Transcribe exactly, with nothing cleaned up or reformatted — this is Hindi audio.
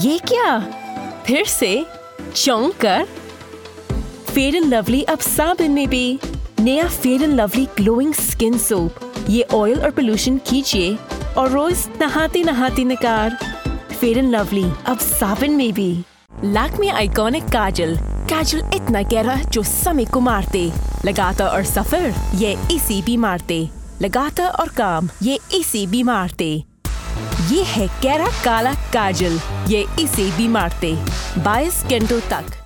ये क्या? फिर से चौंक कर। फेयर एंड लवली अब साबुन में भी। नया fair and lovely glowing skin soap. ये ऑयल और पोल्यूशन खींचिए और रोज नहाते नहाते नकार। फेयर एंड लवली अब साबुन में भी। लैक्मे आइकॉनिक काजल। काजल इतना गहरा जो समय को मारते। लगाता और सफर ये इसी भी मारते। लगाता और काम ये इसी भी मारते। ये है गहरा काला काजल, ये इसे भी मारते बाईस घंटों तक।